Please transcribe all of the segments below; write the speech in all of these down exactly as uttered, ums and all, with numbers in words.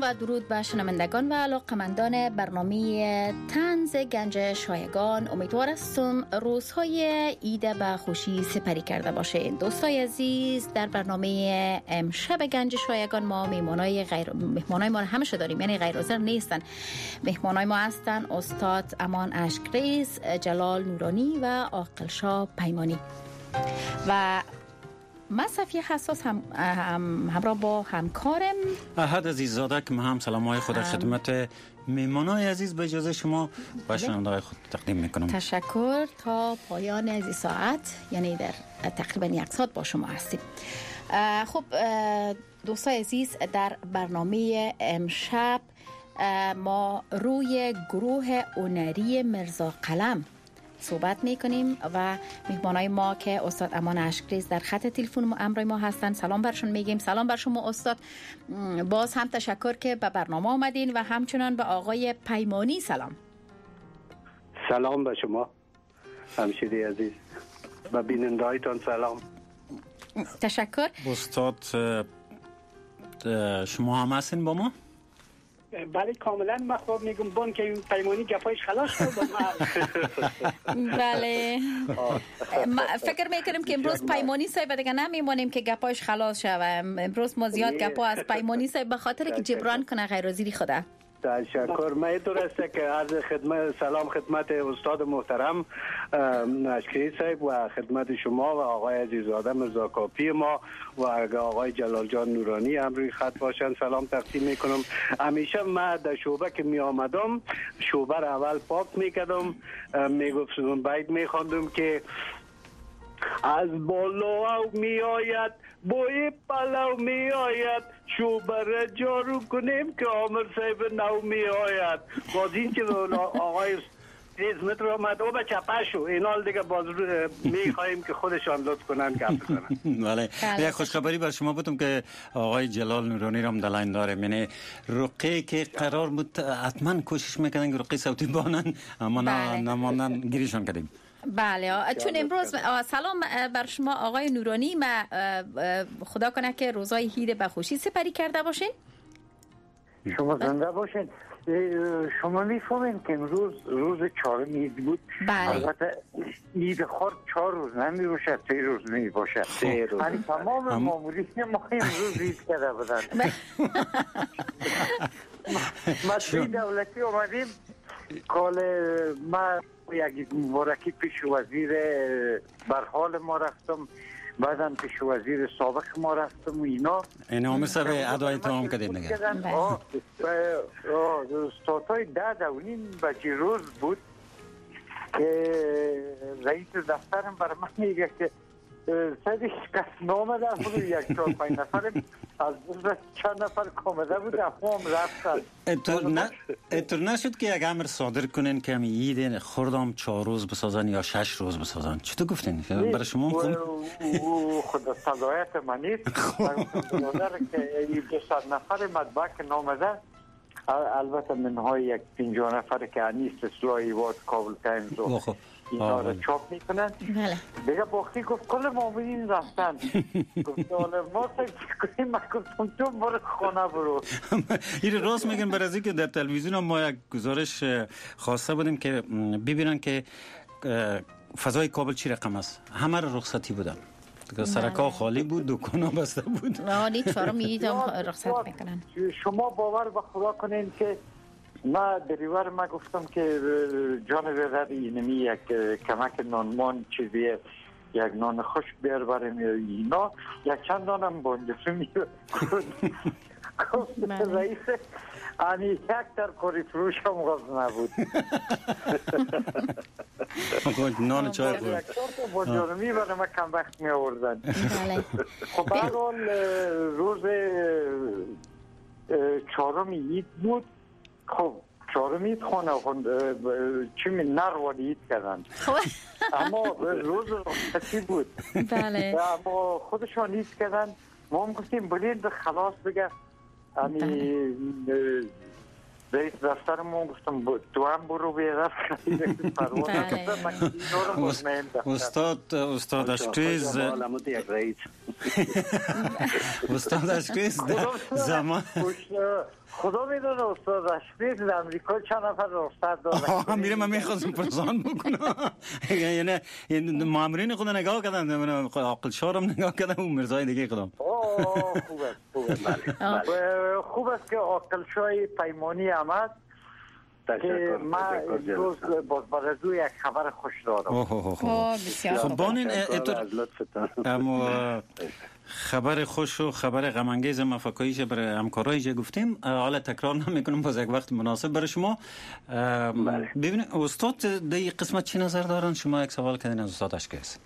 و درود به شنوندگان و علاقه‌مندان برنامه طنز گنج شایگان. امیدوار هستم روزهای عید به خوشی سپری کرده باشین. دوستای عزیز، در برنامه امشب گنج شایگان ما مهمانای غیر مهمانای ما همیشه داریم، یعنی غیر حاضر نیستن. مهمانای ما هستن استاد امان اشکریز، جلال نورانی و عاقل شاه پیمانی. و من صفیه حساس هم, هم همراه با همکارم احد عزیززاده که هم سلام های خود خدمت میمانای عزیز به اجازه شما و شنونده‌های خود تقدیم میکنم. تشکر. تا پایان از ساعت، یعنی در تقریبا یک ساعت با شما هستیم. خب دوستای عزیز، در برنامه امشب ما روی گروه هنری مرزا قلم صحبت میکنیم و مهمانای ما که استاد امان اشکریز در خط تلفن امروی ما هستن، سلام برشون میگیم. سلام بر شما استاد. باز هم تشکر که به برنامه آمدین و همچنان به آقای پیمانی سلام. سلام به شما همشیری عزیز و بینندهایتان سلام. تشکر. استاد شما هم هستین با ما؟ بله کاملا. من خواب میگم بان که این پیمانی گپایش خلاص شد. بله فکر میکنیم که امروز پیمانی صاحب دیگه نمیمونیم که گپایش خلاص شد. امروز ما زیاد گپا از پیمانی صاحب به خاطر که جبران کنه غیر حاضری خدا. تشکر. من درسته که عرض خدمت سلام خدمت استاد محترم اشکری صاحب و خدمت شما و آقای عزیززاده مرزا کاپی ما و آقای جلال جان نورانی هم روی خط باشن سلام تقدیم میکنم. همیشه من در شعبه که می آمدم شعبه را اول پاک میکردم، میگفتم باید میخواندم که از بالا می آید بوی پلو می آید شوبه را جارو کنیم که عامر صاحب نو می آید. باز این که آقای تیز متر آمد او به چپه شو اینال دیگه باز می خواهیم که خودشان لطف کنن گپ کنن. بله یک خوشخبری بر شما بودم که آقای جلال نورانی رام دلاین داره، یعنی رقی که قرار بود حتما کوشش میکنن که رقی صوتی بانن اما نماندن گیریشان کردیم. بله چون امروز سلام بر شما آقای نورانی. ما خدا کنه که روزای عید به خوشی سپری کرده باشین. شما زنده باشین. شما میفهمین که امروز روز چهارم عید بود. بله. البته عید خود چهار روز نمی باشد، سه روز می باشد. سه روز. یعنی تمام مامورین ما امروز عید کرده بودن. ما توی دولتی آمدیم کال ما یک مبارکی پیش وزیر برحال ما رفتم، بعدم پیش وزیر سابق ما رفتم و اینا اینا همه سر ادای تمام کردیم دیگه. ساعتای ده دونیم بجی روز بود که رئیس دفترم برای من میگه که سیدش کس نامده بود، یک چهار پنج نفرم از بزرگ چند نفر کامده بود افهم رفتن. اتر نشد که یک امر صادر کنین که همی عید خوردم چهار روز بسازن یا شش روز بسازن؟ چطور گفتین؟ برای شما هم خدا صدایت من نیست. که دو صد نفر مطبع که نامده، البته منهای یک پنجاه نفر که نیست سلایی واد کابل تایمز و اینا رو چاپ میکنن. دیگه باقی گفت کل مامورین رفتن. گفت ما فکر کنیم من گفتم تو برو خانه برو. این راست میگن. برای که در تلویزیون ما یک گزارش خواسته بودیم که ببینن که فضای کابل چی رقم است. همه را رخصتی بودن، سرکا خالی بود، دکانا بسته بود. نه نیت فارم میدم رخصت میکنن. شما باور به خدا کنین که ما دریور ما گفتم که جان رد اینمی یک کمک نانمان چیزی یک نان خوش بیار بریم اینا یک چند دانم بانجفه میاد. گفت رئیس آنی یک ترکاری فروش هم غاز نبود. نان چای بود. یک چهار با جانمی برای ما کم وقت می آوردن. خب برحال روز چهارم عید بود. خب چهارم عید خانه چی می نر عید کردن، اما روز رخصتی بود. بله. اما خودشان عید کردن. ما هم گفتیم بلید خلاص بگه امی رئیس دفترمون گفتم تو هم برو بیاد پرواز استاد استاد اشکریز استاد اشکریز زمان خدا میدونه استاد اشکریز در امریکا چند نفر رخصت داره. میرم من میخواستم پرسان بکنم، یعنی مامورین خود نگاه کردن، عاقل شارم نگاه کردن و مرزای دیگه کدام. اوه خوب است خوب است خوب است که عاقل شای پیمانی آمد. که ما روز باز از او یک خبر خوش دارم. خب بانین اما خبر خوش و خبر غم انگیز ما فکاییش برای همکارایی که گفتیم، حالا تکرار نمیکنم، باز یک وقت مناسب برای شما. ببینید استاد در این قسمت چی نظر دارن؟ شما یک سوال کردین از استاد اشکریز.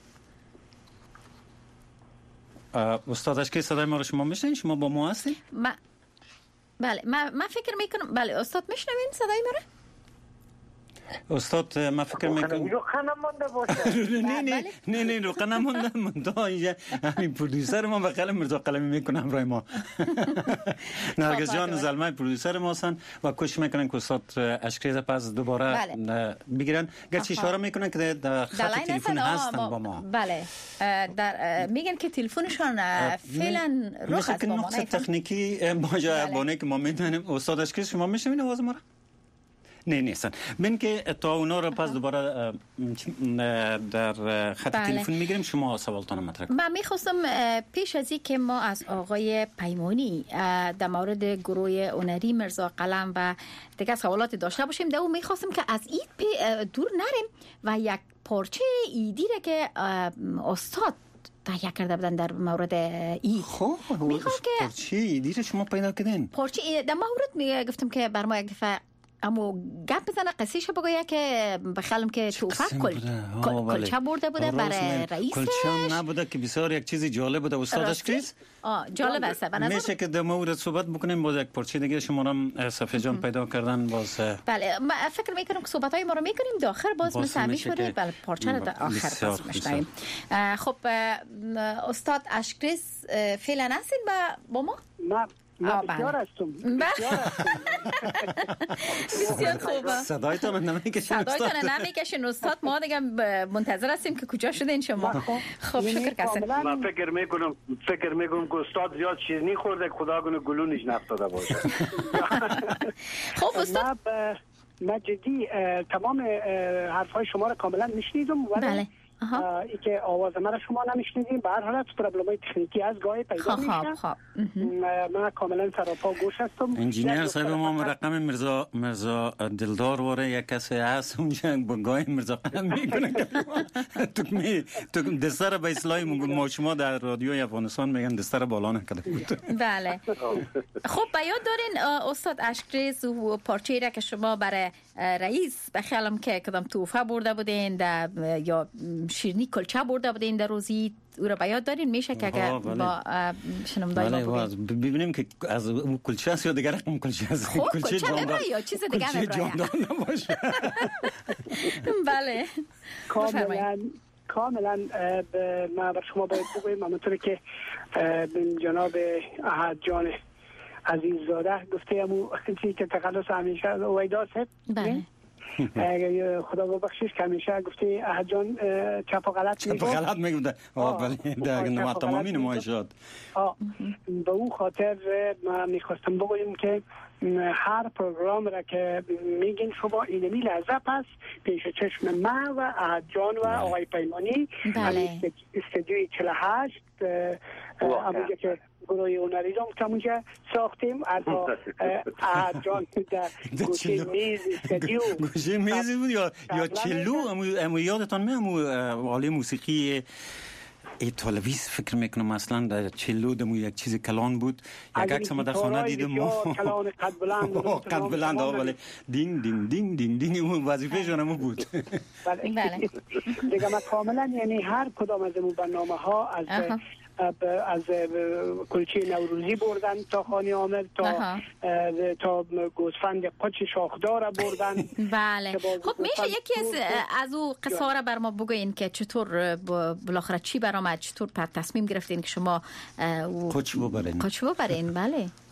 استاد اشکریز صدای ما رو شما میشنین؟ شما با ما هستین؟ ما بله ما ما فکر میکنم بله استاد میشنوین صدای ما رو؟ استاد ما فکر میکنم روخه نمونده باشه. نه نه نه نه روخه نمونده منتها اینجا همین پرودوسر ما بخیل مرزا قلمی میکنه همراه ما. نرگس جان زلمه پرودوسر ما هستن و کوشش میکنن که استاد اشکریز پس دوباره بگیرن، گرچه اشاره میکنن که در خط تلفن هستن با ما. بله در میگن که تلفنشون فعلا روخ است با ما. نقطه تکنیکی باجا بونه که ما میدونیم. استاد اشکریز شما میشنوین آواز ما رو؟ نه نیستن. من که تا اونا رو پس دوباره در خط تلفن میگیریم، شما سوالتان مطرح کنید. من میخواستم پیش از این که ما از آقای پیمانی در مورد گروه هنری مرزا قلم و دیگه سوالات داشته باشیم، در اون میخواستم که از این دور نریم و یک پارچه ایدی را که استاد تهیه کرده بودن در مورد ای. خب پارچه ایدی را شما پیدا کردین؟ پارچه در مورد گفتم که بر ما یک دفعه اما گپ بزنه قصیش بگویه که بخیالم که توفق کل کلچه برده بوده برای رئیسش. کلچه نبوده که بسیار یک چیزی جالب بوده. استاد اشکریز آه جالب است. میشه که در مورد صحبت بکنیم، باز یک پارچه دیگه شما هم صفحه جان پیدا کردن باز. بله ما فکر میکنم که صحبت های ما رو میکنیم داخل باز مثل همیشه بله پارچه رو در آخر باز میشنویم. خب استاد اشکریز فعلا هستین با ما؟ ما بسیار هستم بسیار خوبه. صدایتان نمیکشین استاد؟ صدایتان نمیکشین استاد. ما دیگه منتظر هستیم که کجا شدین شما. خب شکر کسر. ما فکر میکنم فکر میکنم که استاد زیاد شیرینی خورده، خدا کنه گلونش نفتاده باشه. خب استاد من جدی تمام حرفای شما رو کاملا میشنیدم. بله ای که آواز من رو شما نمیشنیدیم. به هر حالت پرابلمای تکنیکی از گاهی پیدا میشه. من کاملا سراپا گوش هستم. انجینیر صاحب ما مرقم مرزا مرزا دلدار واره یک کسی هست اونجا با گاهی مرزا قلم میکنه تو می تو دستر به اصلاح ما شما در رادیوی افغانستان میگن دستر بالا نکرده بود. بله خب بیاد دارین استاد اشکریز و پارچه‌ای را که شما برای رئیس بخیالم که کدام توفه برده بودین یا شیرینی کلچه برده بودین در روزی او را بیاد دارین؟ میشه که اگر با شنوندای ما بگین ببینیم که از اون کلچه است یا دیگر رقم کلچه است. خب کلچه نبرای یا چیز دیگر نبرای. بله کاملا کاملا ما بر شما باید بگویم همونطوری که جناب احد جان عزیززاده گفته همون چیزی که تقلص همیشه اویدا صاحب بله خدا ببخشش که همیشه گفته احد جان چپ و غلط میگه. چپ و غلط میگه. آه بله در نما تمامی نمایشات. به اون خاطر ما میخواستم بگویم که هر پروگرام را که میگین شما اینمی لحظه پس پیش چشم من و احد جان و آقای پیمانی استودیوی چهل و هشت همونجا که گروه هنری رو همونجا ساختیم از احد جان در گوشه میز استودیو گوشه میز بود یا یا چلو امو یادتان می امو عالی موسیقی ایتالویس فکر میکنم اصلا در چلو دمو یک چیز کلان بود. یک عکس ما در خانه دیدم کلان قد بلند قد بلند ها ولی دینگ دینگ دینگ دینگ دینگ اون وظیفه جانمو بود. بله دیگه ما کاملا یعنی هر کدام از اون برنامه ها از از کلچه نوروزی بردن تا خانی عامر تا تا گوسفند قچ شاخدار بردن. بله خب میشه یکی از از او قصه بر ما بگوین که چطور بالاخره چی برآمد، چطور پر تصمیم گرفتین که شما قچ ببرین؟ قچ ببرین بله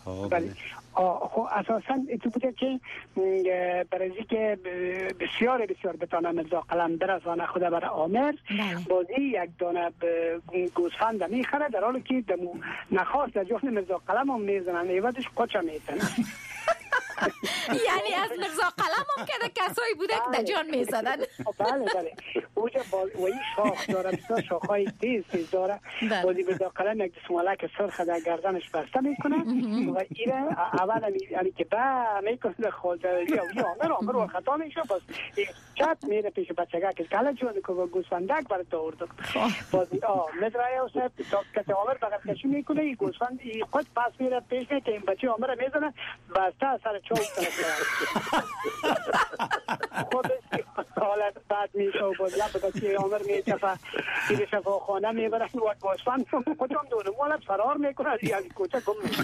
بله. خب اساسا تو بوده که برای که بسیار بسیار بتانه مرزا قلم برسانه خود بر عامر بازی یک دانه گوسفند میخره، در حالی که دمو نخواست در جفن مرزا قلم هم میزنن ایوازش قچه میتنه. یعنی از مرزا قلم هم که کسایی بوده که در جان میزدن. بله بله اوجا و این شاخ داره، بسیار شاخهای تیز تیز داره. بازی مرزا قلم یک دسمالک سرخ در گردنش بسته میکنه و ایره اول یعنی که با میکنه خود یا آمر آمر و خطا میشه، بس چت میره پیش بچگاه که کلا جون که گوسفندک برای دورد بازی آه مزرعه و سب که آمر بغل کشی میکنه، این گوسفند خود پس میره پیش که این بچه آمر میزنه بسته سر چوب خودش حالت بعد میشه و باز لب بچه آمر میچفه این شفا خانه میبره و گوسفند خودم دونه مولد فرار میکنه از یعنی کوچه گم میشه.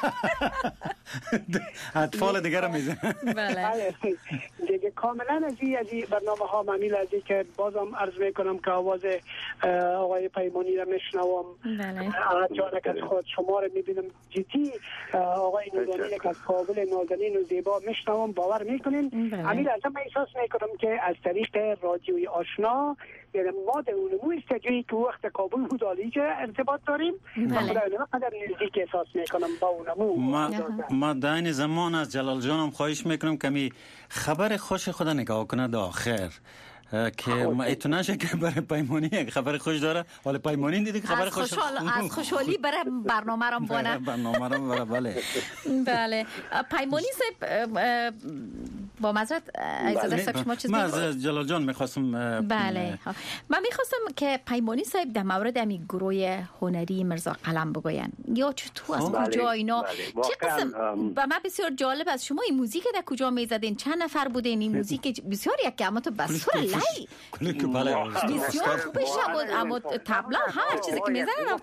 اطفال دیگر رو میزن. بله دیگه کاملا از این از این برنامه ها ممیل از این که بازم عرض میکنم که آواز آقای پیمانی رو میشنوم. بله جانک از خود شما رو میبینم جیتی آقای نورانی که از کابل نازنین و زیبا میشنوم، باور میکنین امیل از هم احساس میکنم که از طریق رادیوی آشنا یعنی ما در اونمو استجایی که وقت کابل هودالیجه ارتباط داریم بله. قدر نزدیک احساس میکنم با اونمو. ما, ما داین زمان از جلال جانم خواهش میکنم کمی خبر خوش خدا نگاه کنه دا آخر که ما ایتونه شه که برای پیمانی یک خبر خوش داره، ولی پیمانی دیدی که خبر خوش از خوشحالی برای برنامه رم بانه برنامه رم بانه. بله بله پیمانی صاحب با معذرت اجازه صاحب شما چیز میگم؟ من از جلال جان میخواستم بله من میخواستم که پیمانی صاحب در مورد امی گروه هنری مرزا قلم بگوین یا چطور از کجا اینا چه قسم و من بسیار جالب از شما این موزیک در کجا میزدین، چند نفر بودین این موزیک بسیار یک کلمات بسیار لای کلیک بله بسیار خوبش بود اما طبلا هر چیزی که میزنن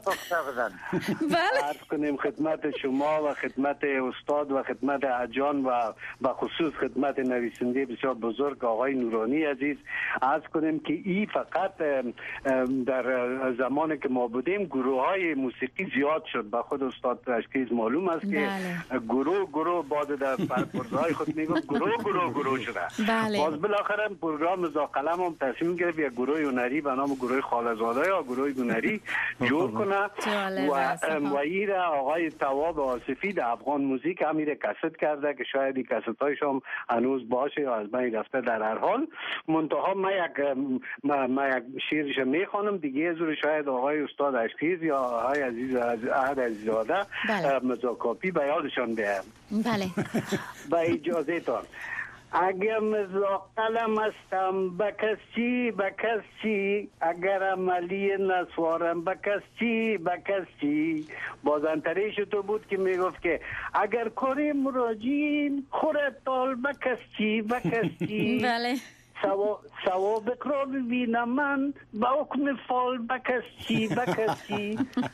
بله عرض کنیم خدمت شما و خدمت استاد و خدمت اجان و به خصوص خدمت نویسنده بسیار بزرگ آقای نورانی عزیز عرض کنیم که این فقط در زمانی که ما بودیم گروه های موسیقی زیاد شد. با خود استاد تشکیز معلوم است که گروه گروه بعد در پرپرزهای خود میگم گروه گروه گروه شده. باز بالاخره پروگرام مرزا قلم هم تصمیم گرفت یک گروه هنری به نام گروه خالزاده یا گروه هنری جور کنه و و این آقای تواب آصفی در افغان موزیک هم میره کست کرده که شاید این کست هایش هم هنوز باشه یا از بین رفته. در هر حال منتها ما یک ما, ما یک شیرش میخوانم دیگه زور شاید آقای استاد اشکیز یا آقای عزیز احد عزیزاده مرزا کاپی به یادشان بیارم. بله با اجازه تان اگر مرزا قلم استم بکس چی بکس چی اگر عملی نسوارم بکس چی بکس چی. بازنتریش تو بود که میگفت که اگر کاری مراجعین خورد تال بکس چی بکس چی. بله ثوابک را ببینم من با حکم فال بکسچی بکسچی.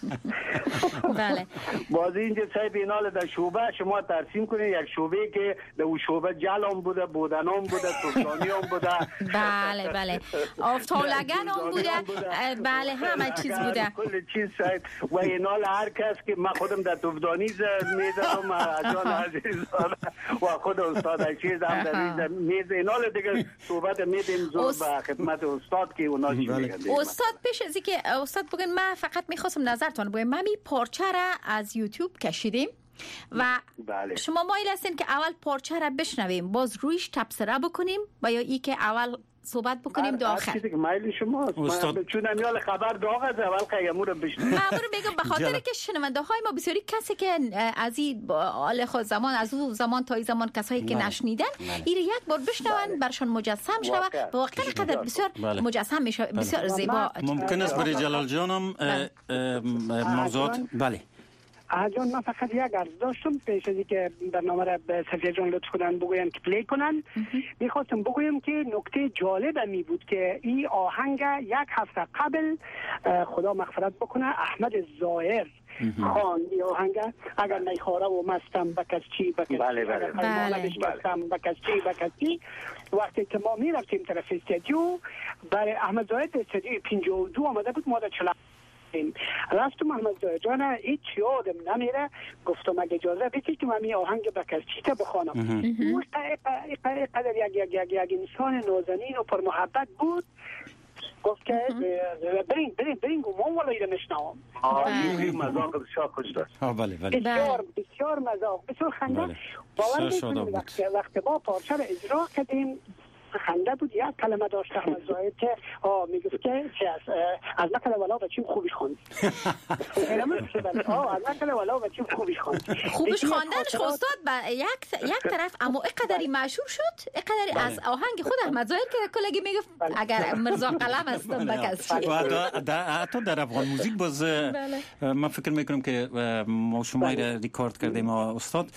بله باز اینجا صاحب اینال در شعبه شما ترسیم کنید یک شعبه که در اون شعبه جلام بوده بودنام بوده سلطانی هم بوده بله بله آفتالگن هم بوده بله همه چیز بوده کل چیز صاحب و اینال هر کس که من خودم در تفدانی میزنم اجان عزیز و خود استاد چیز هم در میز اینال دیگه صحبت میدیم زور به خدمت استاد که اونا چی میگن. استاد پیش از که استاد بگن من فقط میخواستم نظرتون بگم من می پارچه را از یوتیوب کشیدیم و بله. شما مایل هستین که اول پارچه را بشنویم باز رویش تبصره بکنیم و یا ای که اول صحبت بکنیم دو آخر. چیزی که مایل شماست. استاد چون امیال خبر داغ از اول قیمور بشنویم. من برو میگم به خاطر که شنونده های ما بسیاری کسی که از این آل خود زمان از اون زمان تا این زمان کسایی که نشنیدن این یک بار بشنون برشان مجسم شود و واقعا قدر بسیار مجسم میشه بسیار زیبا. ممکن است برای جلال جانم موضوعات بله آجان من فقط یک عرض داشتم پیش از که برنامه را به صفیه جان لطف کنن بگوین که پلی کنن. میخواستم بگویم که نکته جالب می بود که این آهنگ یک هفته قبل خدا مغفرت بکنه احمد ظاهر خان این آهنگ اگر نیخواره و مستم بکس چی بکس چی بله بله مستم بکس چی بکس چی. وقتی که ما میرفتیم طرف استودیو برای احمد ظاهر استودیو پنجاه و دو آمده بود ما در چلا رفتیم رفتم محمد زاهد جان هیچ یادم نمیره گفتم اگه اجازه بدید که من این آهنگ بکرچیته بخوانم او قدر یک یک یک یک انسان نازنین و پر محبت بود گفت که برین برین برین ما ولایی رو مشنوم این مذاق بسیار خوش داشت بله بله بسیار بسیار مذاق بسیار خنده باور بکنید وقتی وقتی ما پارچه رو اجرا کردیم خنده بود یک کلمه داشت احمد زاهد که آه میگفت که از نقل ولا بچیم خوبیش خوند آه از نقل ولا بچیم خوبیش خوند خوبیش خواندنش استاد با یک یک طرف اما اینقدری مشهور شد اینقدری از آهنگ خود احمد زاهد که کلگی میگفت اگر مرزا قلم هستم بکس و حتی در افغان موزیک باز من فکر میکنم که ما شما را ریکارد کردیم استاد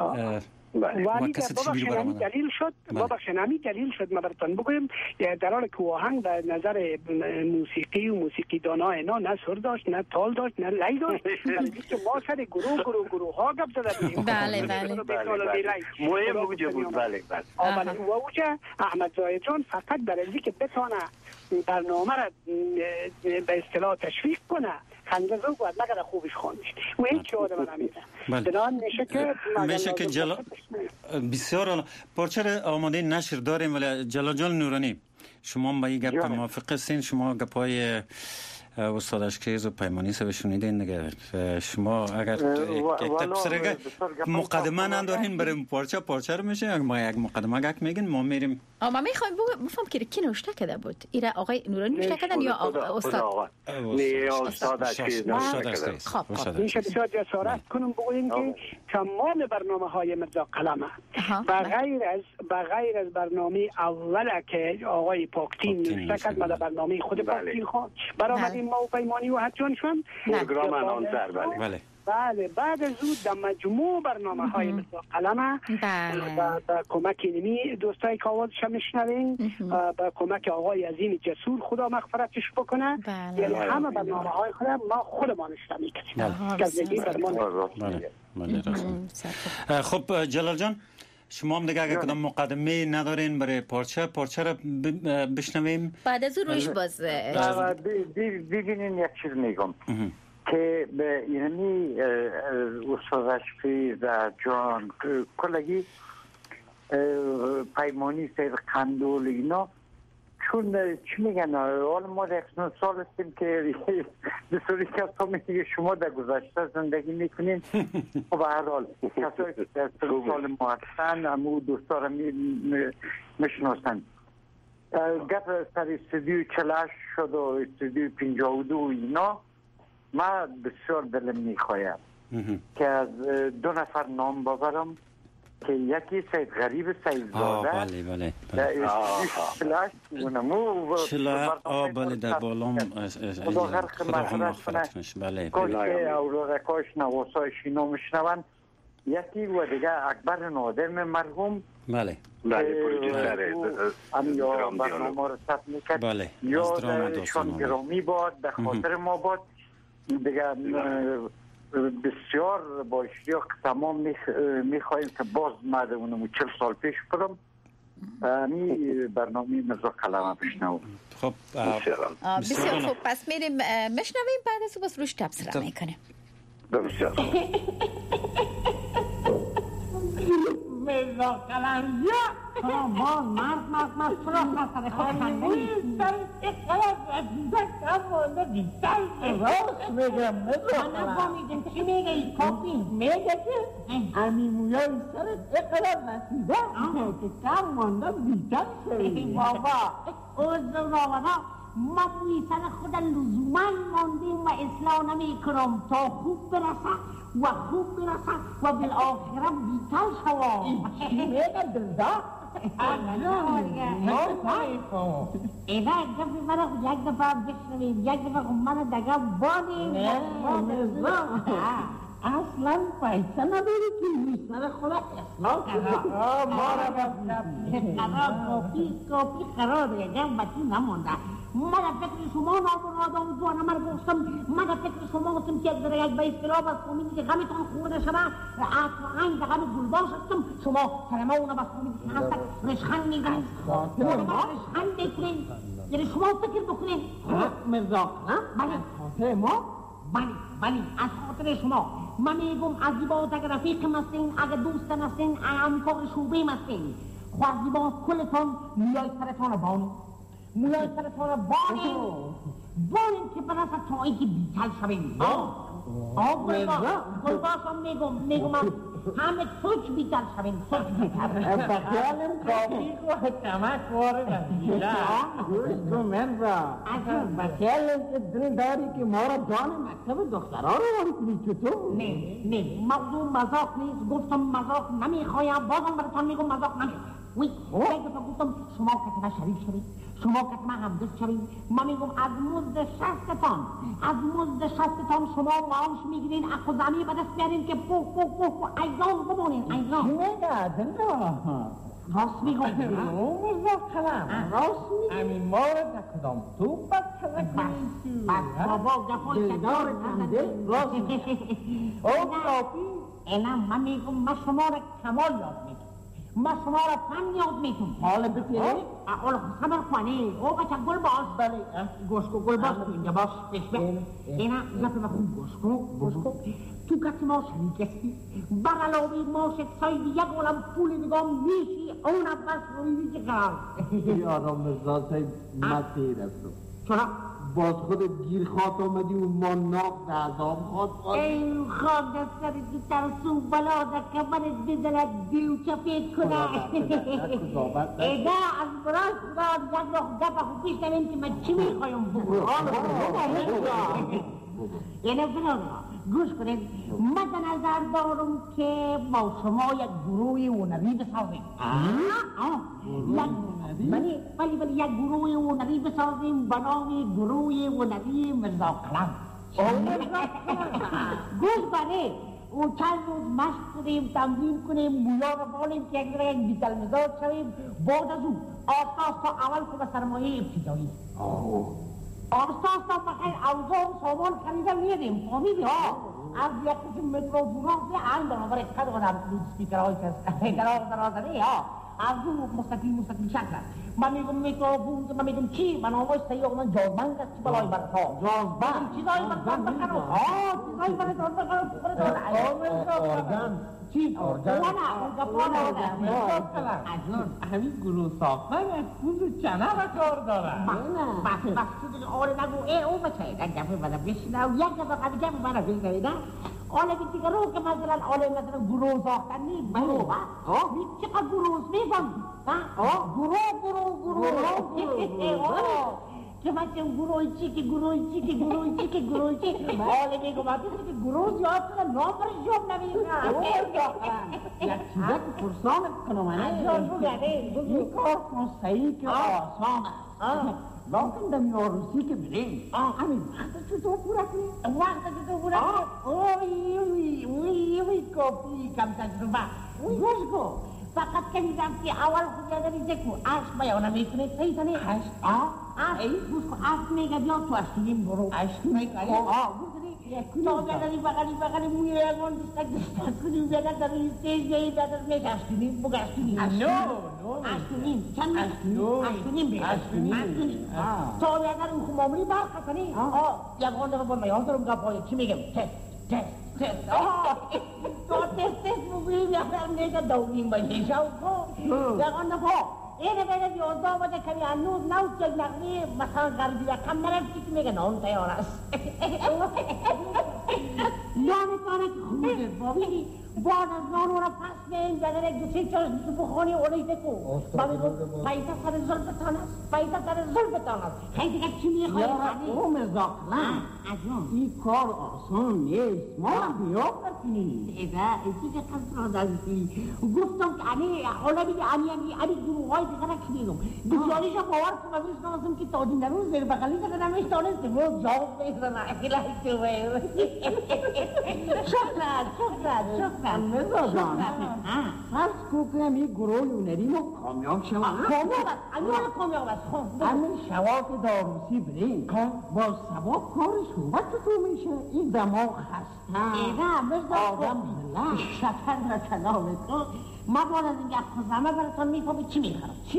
ولی بابا دلیل شد بابا شنامی دلیل شد ما براتون بگویم در حالی که آهنگ به نظر موسیقی و موسیقی دانا اینا نه سر داشت نه تال داشت نه لای داشت که ما سر گروه گروه گروه ها گپ زده بودیم بله بله مهم اوجه بود بله بله و اوجه احمد زاهد جان فقط برای که بتونه برنامه را به اصطلاح تشویق کنه خنده زو بود مگر خوبش خوند و هیچ یاد من نمیده بنان میشه که میشه که جلا بسیار پارچه آماده نشر داریم ولی جلال جان نورانی شما با این گپ موافق هستین شما گپای استاد اشکیز و پیمانی سه بشنیدین دیگه شما اگر یک تفسیر مقدمه ندارین برای پارچه پارچه رو میشه ما یک مقدمه گک میگین ما میریم ما میخوایم بفهم که کی نوشته کرده بود ایره آقای نورانی نوشته کردن یا استاد نه استاد اشکیز خب میشه بسیار جسارت کنم بگویم که تمام برنامه‌های مرزا قلمه و غیر از و غیر از برنامه اوله که آقای پاکتین نوشته کرد بعد برنامه خود پاکتین خواند برای ما و پیمانی و حجان شون پروگرام انانسر بله بله بله بعد از او در مجموع برنامه های مثل قلمه با کمک نمی دوستای که آوازش میشنوین با کمک آقای عظیم جسور خدا مغفرتش بکنه یعنی همه برنامه های خود ما خودمان اشتمی کنیم. خب جلال جان شما هم دیگه اگر کدام مقدمه ندارین برای پارچه پارچه رو بشنویم بعد از روش باز ببینین یک چیز میگم که به یعنی استاد اشکیز جان کلگی پیمانی سید قندول اینا چون چی میگن حالا ما یک سال هستیم که به صورتی که تا میگه شما در گذشته زندگی میکنین و به هر حال کسایی که در سال ما هستن امو دوستا را میشناسن گپ سر استودیو چلاش شد و استودیو پینجا و دو اینا ما بسیار دلم میخوایم که از دو نفر نام ببرم که یکی سید غریب سید زاده بله بله بله چلاش اونمو چلا آه بله در بالام خدا غرق مغفرت کنه بله کاش که اولادکاش نواسایش اینا میشنون یکی و دیگه اکبر نادم مرحوم بله بله پروژه یا برنامه رو ثبت میکرد بله یا شان گرامی باد به خاطر ما باد دیگه بسیار با اشتیاق تمام میخواهیم که باز مده اونمو چل سال پیش برم می برنامه مرزا قلمه بشنوم. خب بسیار خوب پس میریم مشنویم بعد از باز روش تبصره میکنیم. بسیار مرزا قلم یا باز مرد مرد مرد سراخ نسر خود خنده نیستم اقلب عزیزت کمانده بیتر راست بگم مرزا قلم من نفهمیدم چی میگه ای کافی میگه که همین مویای سرت اقلب رسیده که کمانده بیتر شدی بابا اوز بابا ما موی سر خود لزومن ماندیم و اصلاح نمی کنم تا خوب برسه و خوب برسه و بالآخره بیتر شوا چی میگه دلدا؟ اینا یک دفعه مرا یک دفعه بشنوید یک دفعه مرا دگه بانیم اصلا پیسه نداری که میسر خود اصلاح کنه ما را بسنم قرار کافی کافی قرار دیگه بچی نمانده من فکر شما نامرادم جوانم رو گفتم من فکر شما گفتم که یک یک به اصطلاح بس فهمیدی که غمتان خورده شده اتفاقاً در غم گلباش هستم شما کلمه اونو بس فهمیدی که هستن رشخند میزنید رشخند بکنید یعنی شما فکر بکنید مرزا بله خاطر ما بله بله از خاطر شما من میگم از زیبات اگر رفیق هستین اگر دوست هستین همکار شعبه هستین خو از زیبات کلتان میای سرتان بانو میای سرتان بانین بانین که به نفت تا اینکه بیتل شوین آه گلباس گلباس هم میگم میگم همه سوچ بیتر شوین سوچ بیتر بخیالم کافی که کمک وارد دیگه گوش کن مرزا بخیالم که دل داری که ما را جان مکتب دخترها رو وارد کنی چطور؟ نه نه موضوع مذاق نیست گفتم مذاق نمیخوایم بازم براتان میگم مذاق نمیخوایم وی بگفتم گفتم شما کتما شریف شوید شما کتما همدست شوید من میگم از مزد شستتان از مزد شستتان شما معاش میگیرین اخو زمین به دست بیارین که پوه پوه پوه پوه ایزان بمونین ایزان نگه دلها راست میگم او مرزا کلم راست میگم همین ما را کدام تو بس کلک بس بابا گفای دلدار کنده راست میگم او کافی اینم من میگم من شما را کمال یاد میگم ما شما را فن یاد میتون حالا بپیره؟ حالا خبر کنی او بچه گل باز بله گوشکو گل باز تو اینجا باش بشبه اینا زفر بخون گوشکو گوشکو تو کسی ما شریک هستی برعلاوی ما شکسایی یک عالم پول نگاه میشی اون بس رویدی که قرار یارا مرزا سید مسیر هستم چرا؟ باز خود گیر خواد آمدی و ما ناق دردام خواد این خواد سر که ترسون بلا در کمرت بزند دیو چپه کنه ایده از برای خدا یک رخ گفت خود پیش نمیم که من چی میخوایم بکنم یعنی بنابرا گوش کنید من در نظر دارم که با شما یک گروه هنری بسازیم ولی ولی ولی یک گروه هنری بسازیم به نام گروه هنری مرزا کلم گوش کنید و چند روز مشق کنیم تمرین کنیم مویا رو بالیم که یک یک بیتل مزاج شویم بعد از اون آساس تا اول که به سرمایه ابتدایی آرستاس تا بخیر اوزار سامان خریدن میدیم فامیلی ها از یک قسم میکروفونات هم برابر قد و در سپیکرهای که قرار درازنه ها از اون مستقیم مستقیم شکل من میگم میکروفون که من میگم چی من آموز سیاه من جازبند است چی بلای برد ها جازبند چیزایی برد بکنو ها چیزایی برد برد چی؟ ارگان ارگان ارگان همین گروه ساختن از پوز و چنه و کار دارن بس بس تو دیگه آره نگو ای او بچه یک دفعه بنا بشنه و یک دفعه قبی جمع بنا بشنه نه آله که دیگه رو که مثلا آله مثلا گروه ساختن نیست گروه چقدر گروه میزن گروه گروه گروه که من که گروه چی که گروه چی که گروه چی که گروه چی حالا میگم من که گروه زیاد کنه نام برش جوب نمیدونم یک چیزه که پرسان کنم این کار کن صحیح که آسان است لیکن دمی آروسی که بریم همین وقت چطور پورا کنیم وقت چطور پورا کنیم اوی اوی اوی اوی کافی کم تجربه گوش کن فقط که میگم که اول خود یادری ذکر عشق بیانه میکنه صحیح تنه عشق عشق گوش کن عشق میگه بیا تو عشقیم برو عشق میگه آه گوش کنی تو بیادری بغلی بغلی موی یکمان دستک دستک کنی بیادر در این تیز بیایی بیادر میگه عشقیم بگه عشقیم نو نو عشقیم چند عشقیم بیادر عشقیم تو بیادر اون خمامری برخ کنی آه یکمان دقیقه با میان دارم گفت چی میگم تست تست تست آه تو تست تست بگویی بیادر میگه دومین بایدی شاو کو یکمان دقیقه اینه باید یازده بده کمی هنوز نو چک نقلی مثلا غربی رقم نرفتی که میگه نام تیار است یعنی تانه که خوبه بابیدی بعد از نانو را پس بین جگر یک دو سه چارش بیشو بخونی اولی دکو با میگو پیتا سر ظلبتان است پیتا سر ظلبتان است خیلی دیگه چی میخواهی خواهی؟ او مزاقلم این کار آسان نیست ما بیاب بکنی ایده ایسی که قصد را دستی گفتم که انی حالا بیدی انی انی انی گروه های دیگه نکی میگم بسیاریش هم باور کنم و میشناسم که تا دین روز زیر بغلی دیگه نمیشتانستیم رو جواب بیزن اکلای تو شکرد شکرد شکرد مزاقلم فرض کنم این گروه یونری ما کامیاب شما کامیاب است امیال کامیاب است همین شواق داروسی بریم با سباب کار صحبت تو میشه این دماغ خسته ایده مزاق آدم شکر را کنار تو ما باید از این گفت خزمه براتان میفهمی چی میخورم چی؟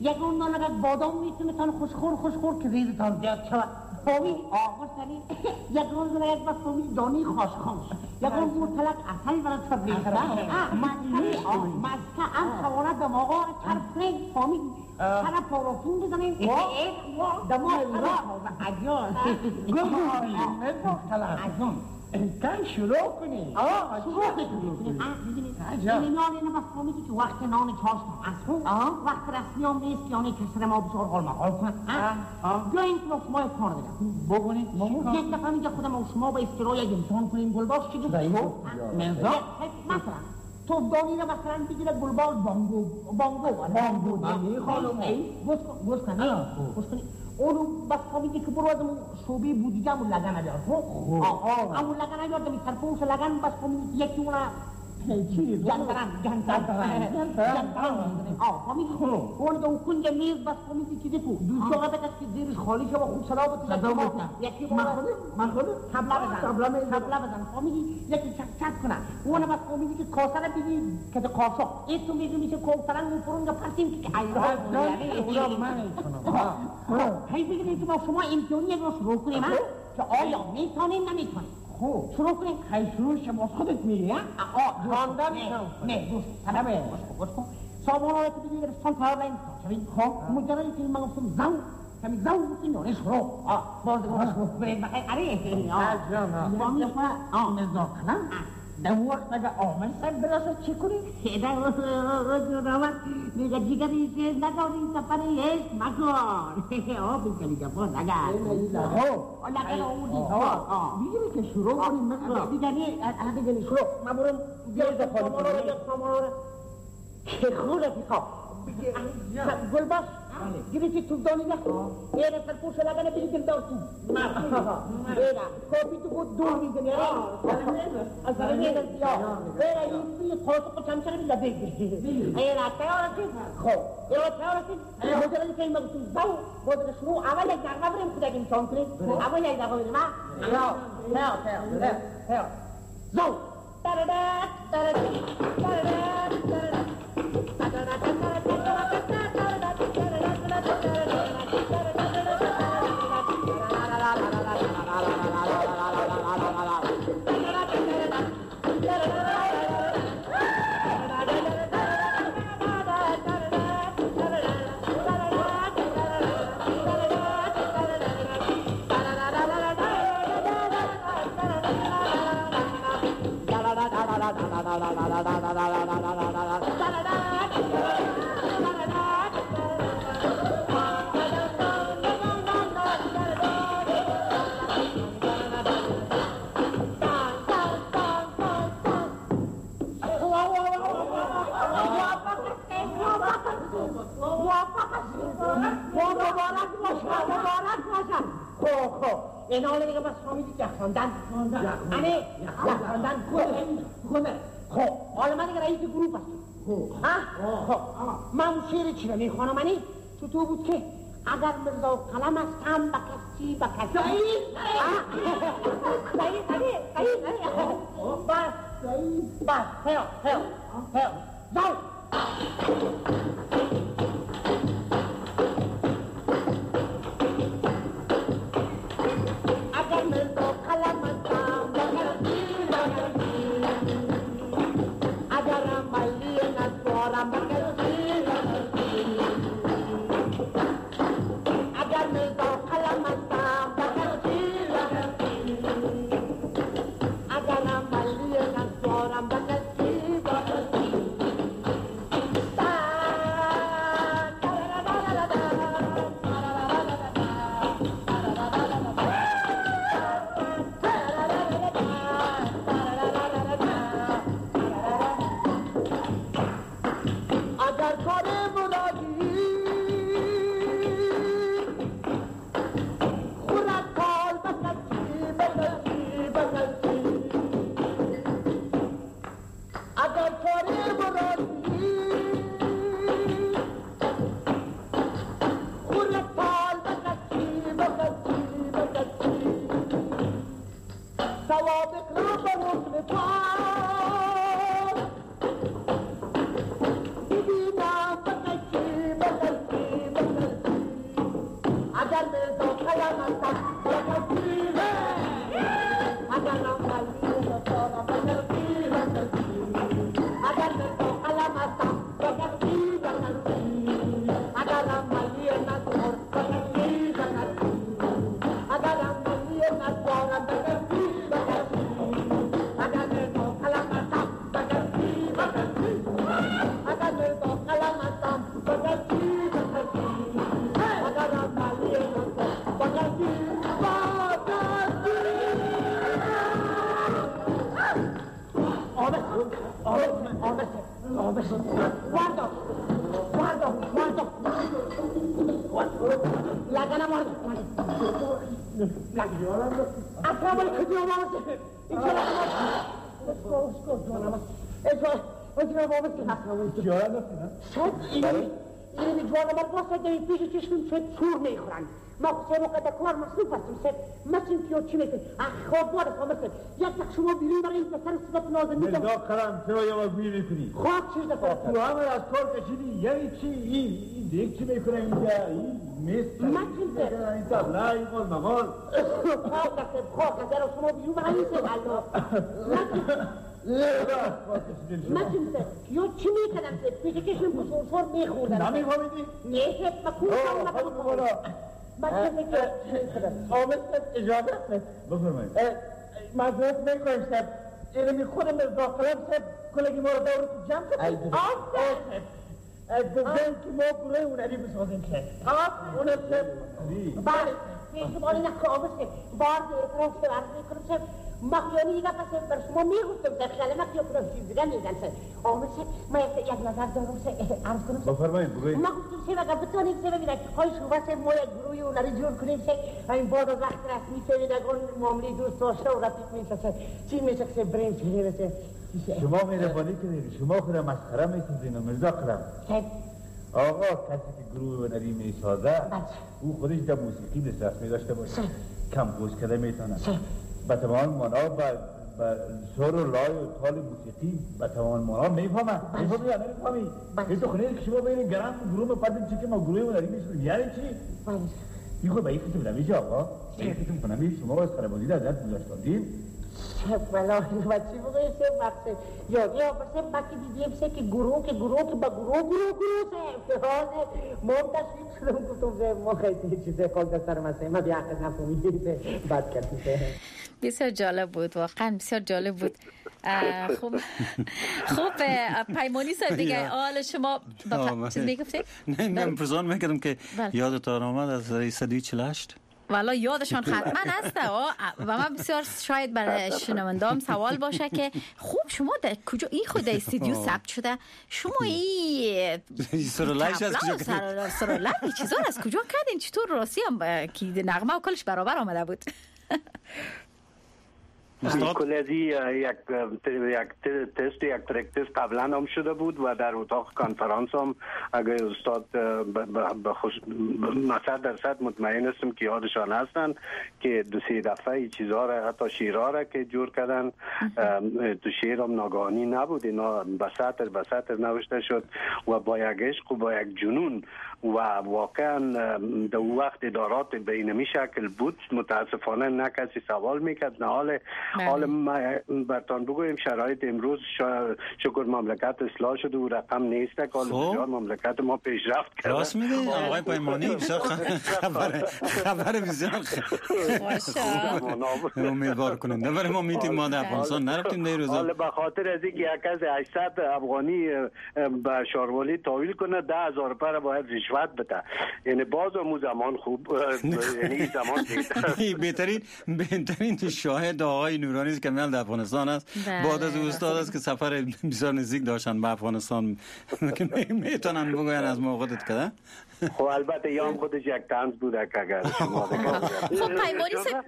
یک اون نالگت بادام میتونه تان خوشخور خوشخور که ریزتان زیاد شود فامی آقا سری یک اون نالگت با فامی دانی خوش خوش یک اون مرتلک اصل برای چرب ریزتان مزکه آه مزکه ام خوانه دماغا چرب فامی حالا پاروفون بزنیم دماغ را اجان گفتیم اجان کن شروع کنیم آه شروع کنیم این نان اینه بس فهمیدی که وقت نان چاشتم از وقت رسمی هم نیست که آنی کسر ما بسار حال محال کنن بیاییم که با شما یک کار بگم بگونید یک دفعه میگه خودم و شما با استرا یک امتحان کنیم گلباش چی گفت منزا مثلا تو دانی رو مثلا بگیره گلبال بانگو بانگو بانگو بانگو خانم گوش کن گوش کن گوش کن اونو بس فهمیدی که برو از اون شوبی بودیگه همون لگن بیار خب همون لگن بیار دمی سرپوش لگن بس فهمیدی یکی اونه چی؟ جنترن جنترن جنترن آه فهمیدی اون دو کنج میز بس فهمیدی چیزی کو دوست آقا بکش که زیرش خالی شد و خوب سلامتی صدا بکنم یکی من خودم من خودم تبلا بزن تبلا بزن فهمیدی یکی چک چک کنه اون بس فهمیدی که کاسه رو بگی که ده کاسه این تو میدونی که کوسرن اون فرونگا پرسیم که ایران من ایتونم هی بگیریم که با شما امتحانی یک رو شروع کنیم که آیا میتونیم نمیتونیم خوب شروع کنیم خیلی شروع شما خودت میگی ها؟ آقا خواندن نه دوست طلبه گوش کن سامان رو تو بگیر رستان کار لین شوید خب مجردی که من گفتم زو کمی زو بکنی نانه شروع آه باز گوش برید بخیر اره آه جان آه میفا آه مزا کنم در وقت اگه آمن سر براسه چی کنی؟ در جنوان میگه جگری سیز نگاری سپری هست مکن آه بکنی جبا نگر آه نگر آودی آه دیگری که شروع کنیم مثلا دیگری دیگری شروع من برم بیایده خواهی که خوله پیخوا گلباش گیری تو دانی نکن ایره سرپوش لگنه بگی دل دار تو ایره کافی تو بود دور میزنی از داره میدن بیا ایره این بی خواستو چمچه بی لبه ایره تیار هستید خب ایره تیار هستید مجرد که این مگتون زو مجرد شروع اول یک درمه بریم خودک امتحان کنید اول یک درمه بریم تیار تیار تیار تیار زو تردد تردد تردد تردد این حالا دیگه بس فهمیدی که خواندن انه خواندن خونه خب حالا من دیگه رئیس گروپ هستم خب من شعر چی رو میخوانم منی چطور بود که اگر مرزا و قلم هستم با کسی با کسی صحیح صحیح صحیح صحیح بس بس هیو هیو هیو زو آمد آمد guarda guarda guarda لگنم آمد لگنم اصلا باید کدی آمد اینجا لگنم اسکو اسکو جانم اسکو اسکو آمد که نفرم جانم شد اینی اینی جانم واسه این پیش چشم شد سور میخورن ما سه موقع در کار مصروف هستیم سه مچین که چی میکنی خواب بارد آمد یک یک شما بیرون برای این پسر صدت نازم میدم مرزا خرم چرا یه ما بیرون میکنی خواب چیز دفعه تو همه از کار کشیدی یعنی چی این این دیگه چی میکنه اینجا این میست مچین سه این تبله این قول مقال خواب دسته خواب دسته رو شما بیرون برای این سه الله مچین سه یا چی میکنم سه پیش کشم بسور سور میخوردن نمیفهمیدی؟ نه سه مکون کنم مچین سه آمد اجازه بفرمایید معذرت میکنم سب اینمی خودم از داخلم سب کلگی ما رو دور تو جمع کنم آفر گفتن که ما گروه اونری بسازیم سب آفر اونم سب بله پیشبانی نکه آمد سب بارد اعتراف سب عرض میکنم سب مخیانی دیگه پس بر شما میگفتم در خیلی مخی کنم چیز دیگه میگن سب آمد سب ما یک نظر دارم سب عرض کنم سب بفرمایید بگوید ما گفتم سب اگر بتانیم سب ببینید های شما سب ما یک گروهی اونری جور کنیم سب این بعد از وقت رسمی سب اون معامله دوست داشته و رفیق میشه سب چی میشه سب بریم فیلم سب شما مهربانی کنید شما خود مسخره میکنید مرزا خرم سب آقا کسی که گروه هنری میسازه او خودش در موسیقی دسترسی داشته باشه کم گوش کرده میتونه به تمام مانا به سر و لای و تال موسیقی به تمام مانا میفهمه میفهمی یا نمیفهمی این تو خونه که شما بینید گرم گروه پدید چی که ما گروه هنری میسازیم یعنی چی؟ این خود به این قسم نمیشه آقا این قسم کنمی شما از خربازی در دست گذاشتاندیم سب والله بچی بگوی سب وقت یادی ها پر سب باقی دیدیم سب که گروه که گروه که با گروه گروه گروه سب حاضر ما تشریف شدم گفتم سب ما خیلی چیزه خود دستر مسئله ما بیا اخذ نفهمیدیم سب بد کردیم سب بسیار جالب بود واقعا بسیار جالب بود خوب خوب پیمانی صاحب دیگه حال شما چیز میگفتید؟ نه من پرسان میکردم که یادتان آمد از صد و چهل و هشت والا یادشان حتما هست و من بسیار شاید برای شنوندام سوال باشه که خوب شما در کجا این خود استودیو ثبت شده شما این سرولایش از کجا کردین سرولای چیزا از کجا کردین چطور راستی هم که نغمه و کلش برابر آمده بود کلزی یک یک تست یک پرکتیس قبلا هم شده بود و در اتاق کانفرانس هم اگر استاد به صد درصد مطمئن هستم که یادشان هستن که دو سه دفعه این چیزها را حتی شیرها را که جور کردن تو شیر هم ناگهانی نبود اینا به سطر به سطر نوشته شد و با یک عشق و با یک جنون و واقعا در وقت ادارات به اینمی شکل بود متاسفانه نه کسی سوال میکرد نه حال حالا ما برتان بگویم شرایط امروز شکر مملکت اصلاح شده و رقم نیست که حالا مملکت ما پیشرفت کرده راست میگه آقای پیمانی بسیار خبر خبر بسیار ماشاءالله امیدوار کننده برای ما میتیم ما در افغانستان نرفتیم در روزا حالا به خاطر از اینکه یک از هشتصد افغانی به شاروالی تحویل کنه ده هزار پر باید رشوت بده یعنی باز اون زمان خوب یعنی زمان بهترین بهترین شاهد آقای نورانی است که مل در افغانستان است بعد از استاد است که سفر بسیار نزدیک داشتن به افغانستان میتونن بگوین از ما خودت کده خب البته یا هم خودش یک طنز بوده که اگر شما خب پیمانی صاحب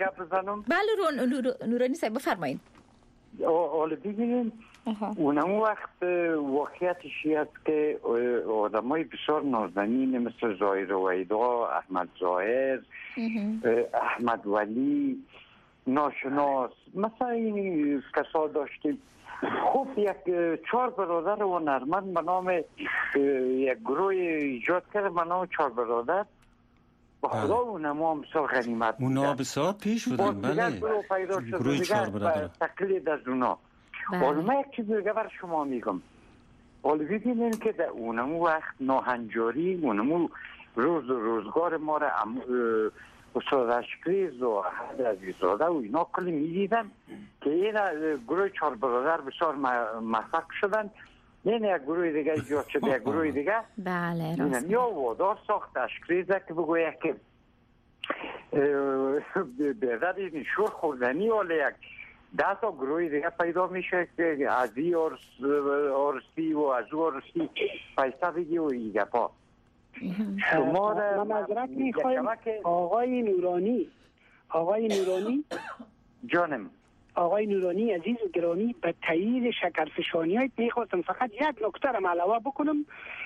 بله نورانی صاحب بفرمایید حالا ببینید اونم وقت واقعیتش است که آدمای بسیار نازنین مثل ظاهر رویدا، احمد ظاهر، احمد ولی ناشناس مثلا این کسا داشتیم خوب یک چهار برادر و نرمند به نام یک گروه ایجاد کرد به نام چهار برادر با خدا اونم هم بسیار غنیمت بود اونا بسیار پیش بودن بله گروه پیدا شد گروه چهار برادر تقلید از اونا حالا من یک چیز دیگه بر شما میگم حالا ببینین که در اونم وقت ناهنجاری اونم روز و روزگار ما را استاد اشکریز و احد عزیزاده و اینا کلی میدیدن که این گروه چهار برادر بسیار موفق شدن این یک گروه دیگه ایجاد شد یک گروه دیگه بله راست یا وادار ساخت اشکریزه که بگویه که بهتر این شور خوردنی حالا یک ده تا گروه دیگه پیدا میشه که از این عرصی و از او عرصی پیسه بگی و این گپا. شما را معذرت میخوایم آقای نورانی آقای نورانی جانم آقای نورانی عزیز و گرامی، به تایید شکرفشانی های میخواستم فقط یک نکته را علاوه بکنم.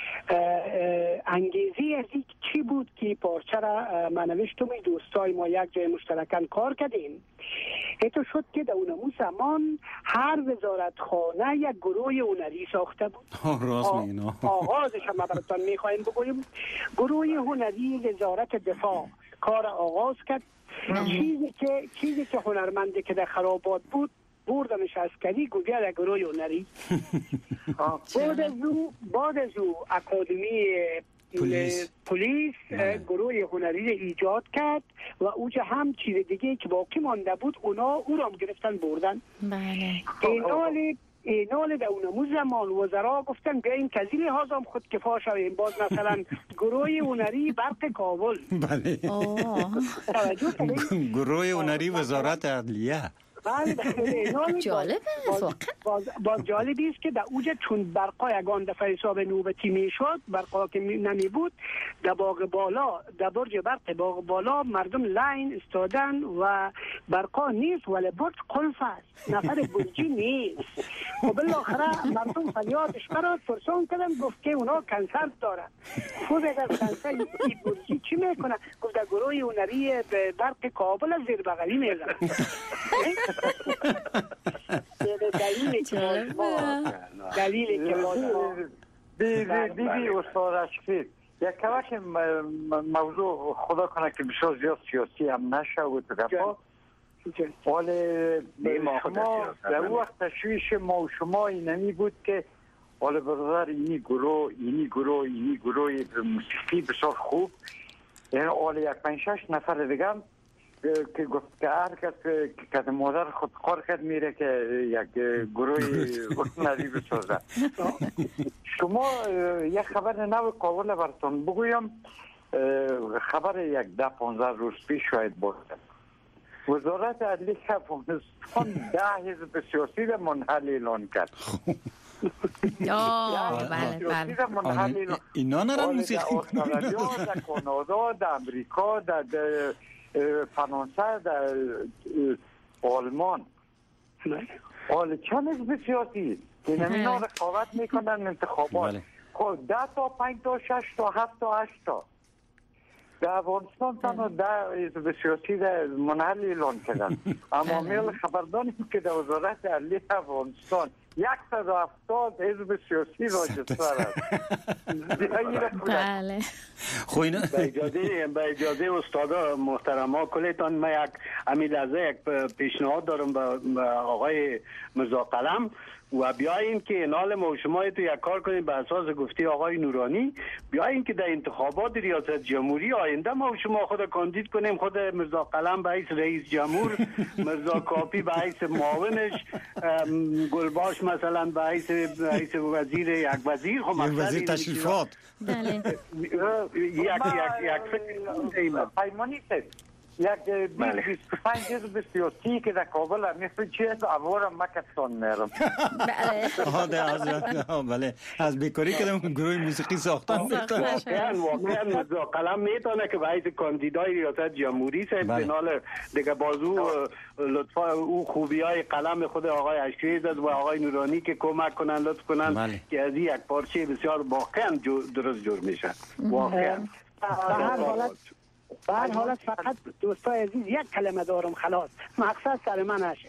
انگیزی از این چی بود که پارچه را من نوشتم، دوستای ما یک جای مشترکاً کار کردیم. ایتو شد که در اون زمان هر وزارت خانه یک گروه هنری ساخته بود. راست میگین. آغازش هم براتون میخوایم بگویم. گروه هنری وزارت دفاع کار آغاز کرد. چیزی که چیزی که هنرمنده که در خرابات بود بردمش عسکری گویا در گروه هنری. بعد از او بعد از او اکادمی پلیس, پلیس گروه هنری ایجاد کرد و اوجا هم چیز دیگه که باقی مانده بود اونا او را گرفتن بردن. بله. اینال اینال در اونمو زمان وزرا گفتن بیاییم که از این لحاظ هم خود کفا شویم. باز مثلا گروه هنری برق کابل. بله. گروه هنری وزارت عدلیه. بله. جالبه. باز, باز جالبی است که در اوجه چون برقا یگان دفعه حساب نوبتی می شد، برقا که نمی بود، در باغ بالا در برج برق باغ بالا مردم لاین استادن و برقا نیست ولی برج قلف است، نفر برجی نیست. و بالاخره مردم فریادش برات پرسان کردن، گفت که اونا کنسرت دارن. خود اگر کنسرت برجی چی میکنه؟ گفت در گروه هنری برق کابل زیر بغلی میزن. دلیلی که دلیلی که دیدی استاد اشکید یک کمک موضوع خدا کنه که بسیار زیاد سیاسی هم نشه و تدفع، ولی شما در وقت تشویش ما و شما اینمی بود که ولی برادر اینی گروه اینی گروه اینی گروه موسیقی بسیار خوب، یعنی ولی یک پنج شش نفر دیگه که گفت که هر کس که مادر خود کار کرد میره که یک گروه هنری بسازه. شما یک خبر نو کابل براتون بگویم. خبر یک ده پانزده روز پیش شاید بود وزارت عدلیه افغانستان ده حزب سیاسی را منحل اعلان کرد. آه بله بله. اینا نرم موسیقی در استرالیا، در کانادا، در امریکا، در فرانسه، در آلمان. حالا چند حزب سیاسی که نمینا رقابت میکنن انتخابات، خب ده تا پنج تا شش تا هفت تا هشت تا در افغانستان تنها ده حزب سیاسی در منحل اعلان کردن. اما میل خبرداریم که در وزارت عدلیه افغانستان صد و هفتاد حزب سیاسی راجستر است. بله. خب اینا به اجازه به اجازه استادا محترما کلتان من یک امی لحظه یک پیشنهاد دارم به آقای مرزا قلم و بیاییم که نال ما و شما تو یک کار کنیم به اساس گفتی آقای نورانی، بیاییم که در انتخابات ریاست جمهوری آینده ما و شما خود کاندید کنیم، خود مرزا قلم به حیث رئیس جمهور، مرزا کاپی به حیث معاونش، گلباش مثلا به حیث حیث وزیر یک وزیر، خب وزیر تشریفات. بله. یک یک یک فکر پیمانی است. یک بیست و پنج حزب سیاسی که در کابل مثل چیز اوارم مکتان میرم. بله. بله. از بیکاری که گروه موسیقی ساختن. واقعا واقعا مرزا قلم میتونه که به حیث کاندیدای ریاست جمهوری سه فینال دیگه بازو لطفا او خوبی های قلم خود آقای اشکریز و آقای نورانی که کمک کنن لطف کنن که از یک پارچه بسیار واقعا درست جور میشه. واقعا. به هر حالت به هر حالت فقط دوستای عزیز یک کلمه دارم خلاص، مقصد سر من نشه.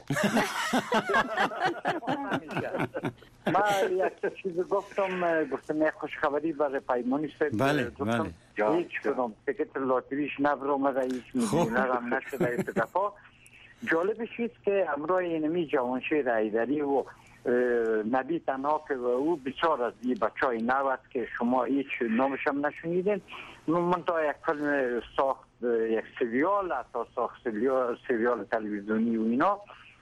من یک چیز گفتم گفتم یک خوشخبری برای پیمانی است. بله بله. هیچ کدام تیکت لاتریش نبرآمده، هیچ میلیونر هم نشده اتفاق. جالبش است که همراه اینمی جوانشیر حیدری و نبی تنها که او بسیار از این بچه های نو است که شما هیچ نامش هم نشنیدین، من تا یک فیلم ساخت، یک سریال، حتی ساخت سریال, سریال تلویزیونی و اینا.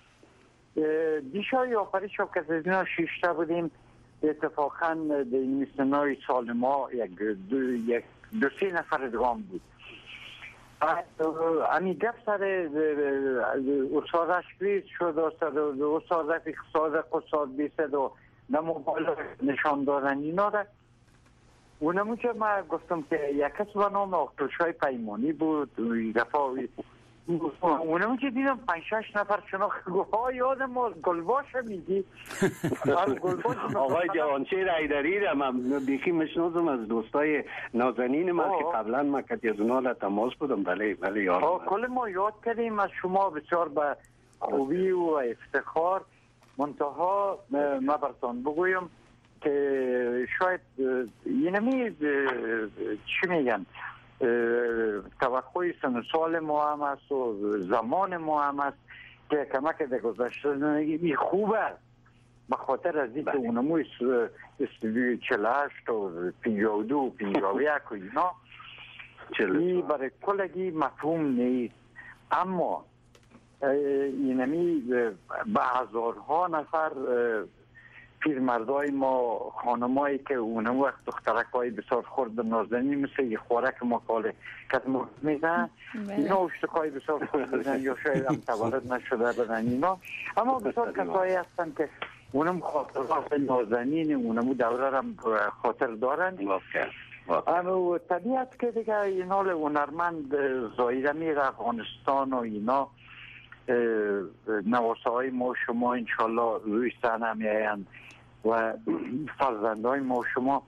دیشای آفریش ها که از اینا شیشته بودیم، اتفاقا در این سنای سال ما یک دو, یک دو سی نفر دوام بود. امی گفت سر استاد اشکری شد استاد رفیق صادق استاد بیسد و نمو بالا نشان دادن اینا را اونمون که من گفتم که یک کس به نام آقتوشای پیمانی بود دفعه اونمون که دیدم پنج شش نفر شناخت گفت ها یادم ما گلباش میگی آقای جوانشیر ایدری را من بیخی مشناسم از دوستای نازنین ما که قبلا من که از اونا را تماس بودم. بله بله یادم کل ما یاد کردیم از شما بسیار به خوبی و افتخار. منتها ما براتون بگویم که شاید اینمی چی میگن توقعی سن سال ما هم است و زمان ما هم است که کمک در گذشته زندگی خوبه به خاطر از اینکه اونموی استودیوی چهل و هشت و پنجاه و دو و پنجاه و یک و اینا این برای کلگی مفهوم نیست. اما اینمی به هزارها نفر پیرمردای ما خانمایی که اونم وقت دخترک های بسیار خورد نازنین مثل یه خوارک مقاله که ما میدن اینا اشتکای بسیار خورد میدن یا شاید هم تولد نشده بدن اینا، اما بسیار کسایی هستن که اونم خاطرات نازنین اونم دوره هم خاطر دارن. اما طبیعت که دیگه اینا هنرمند زایده میره افغانستان و اینا نواسه های ما شما انشالله روی صحنه میایند و فرزندای ما شما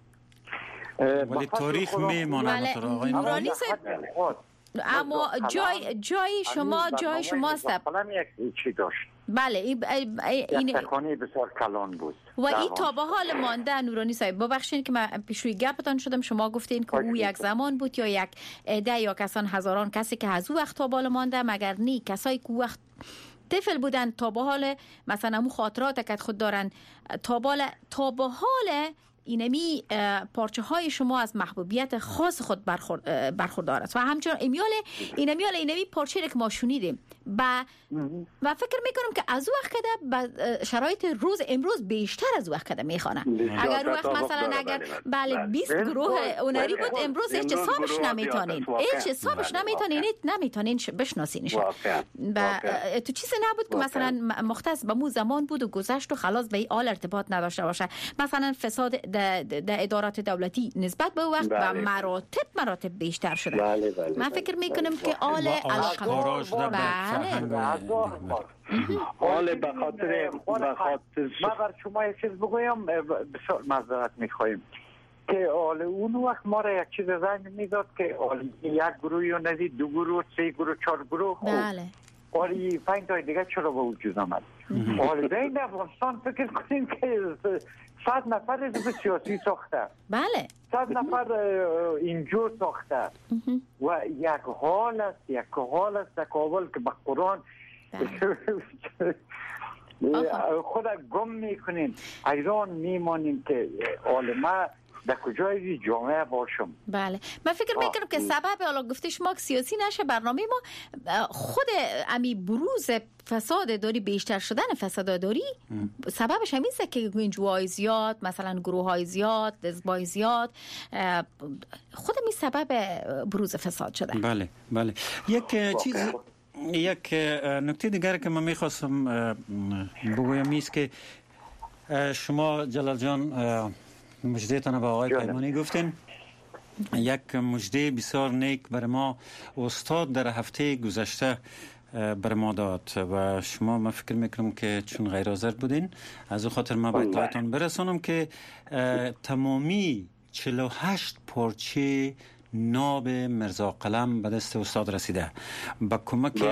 ولی تاریخ میماند. نورانی صاحب اما جای جای شما جای شما است. یک چی داشت. بله این این تکانی بسیار کلان بود و این تا به حال مانده. نورانی صاحب ببخشید که من پیشوی گپتان شدم، شما گفتین که او یک زمان بود یا یک عده یا کسان هزاران کسی که از او وقت تا بالا مانده، مگر نی کسایی که وقت طفل بودن تا به حال مثلا همون خاطرات که خود دارن تا بالا تا به حال اینمی پارچه های شما از محبوبیت خاص خود برخورد برخوردار است و همچنان امیال اینمیال اینمی پارچه که ما شنیدیم و و فکر میکنم که از وقت کده شرایط روز امروز بیشتر از وقت کده میخوانه. اگر وقت مثلا اگر بله بیست گروه هنری بود امروز هیچ حسابش نمیتونین هیچ حسابش نمیتونین نمیتونین بشناسینش. و تو چیزی نبود که مثلا مختص به مو زمان بود و گذشت و خلاص به این آل ارتباط نداشته باشه. مثلا فساد در ادارات دولتی نسبت به وقت و مراتب مراتب بیشتر شده. بله بله من فکر میکنم که آل علاقه آل به خاطر به خاطر ما بر شما یک چیز بگویم بسیار معذرت میخوایم که آل اون وقت ما را یک چیز زنگ میداد که آل یک گروهی و ندید دو گروه سه گروه چهار گروه خوب بله آلی پنج تای دیگه چرا به وجود آمد؟ آلی بین افغانستان فکر کنیم که صد نفر از سیاسی ساخته بله صد نفر اینجور ساخته و یک حال است یک حال است در کابل که به قرآن خود گم میکنیم ایران میمانیم که عالمه در کجای جامعه باشم. بله من فکر میکنم که سبب حالا گفته شما که سیاسی نشه برنامه ما خود امی بروز فساد داری بیشتر شدن فساد داری سببش همیسته که گنجوهای زیاد مثلا گروه های زیاد دزبای زیاد خود می سبب بروز فساد شده. بله بله یک چیز یک نکته دیگر که من میخواستم بگویم است که شما جلال جان مجده تانه به آقای پیمانی گفتین. یک مجده بسیار نیک برای ما استاد در هفته گذشته بر ما داد و شما من فکر میکنم که چون غیر حاضر بودین از او خاطر ما به اطلاعتان برسانم که تمامی چهل و هشت پارچه ناب مرزا قلم به دست استاد رسیده با کمک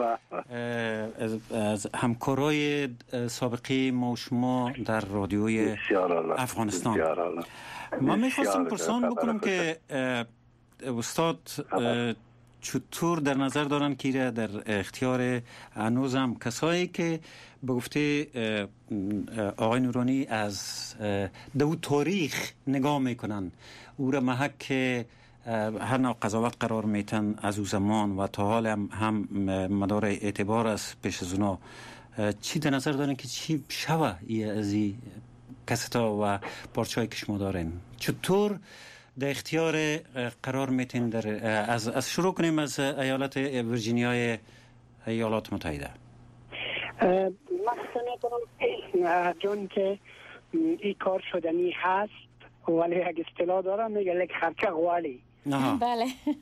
از همکارای سابقی ما و شما در رادیوی افغانستان. من میخواستم پرسان بکنم که استاد چطور در نظر دارن که در اختیار هنوزم کسایی که به گفته آقای نورانی از دو تاریخ نگاه میکنن او را محک هر نوع قضاوت قرار میتن از او زمان و تا حال هم, هم مدار اعتبار است پیش از اونا، چی در نظر دارن که چی شوه ای از این کستا و پارچه‌ای که شما دارین؟ چطور در اختیار قرار میتین در از از شروع کنیم از ایالت ویرجینیای ایالات متحده. مثلا میکنم جون که این کار شدنی هست ولی یک اصطلاح دارم میگه لک خرچه غوالی. بله.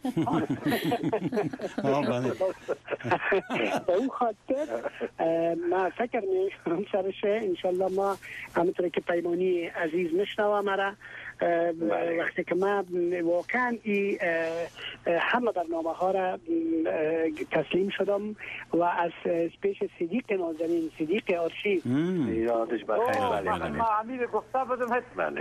به اون خاطر ما فکر میکنم سرش انشالله ما همونطور که پیمانی عزیز میشنوه مرا وقتی که ما واقعا ای همه برنامه ها را تسلیم شدم و از پیش صدیق نازنین صدیق آرشیو یادش بخیر. ما امیر گفته بودم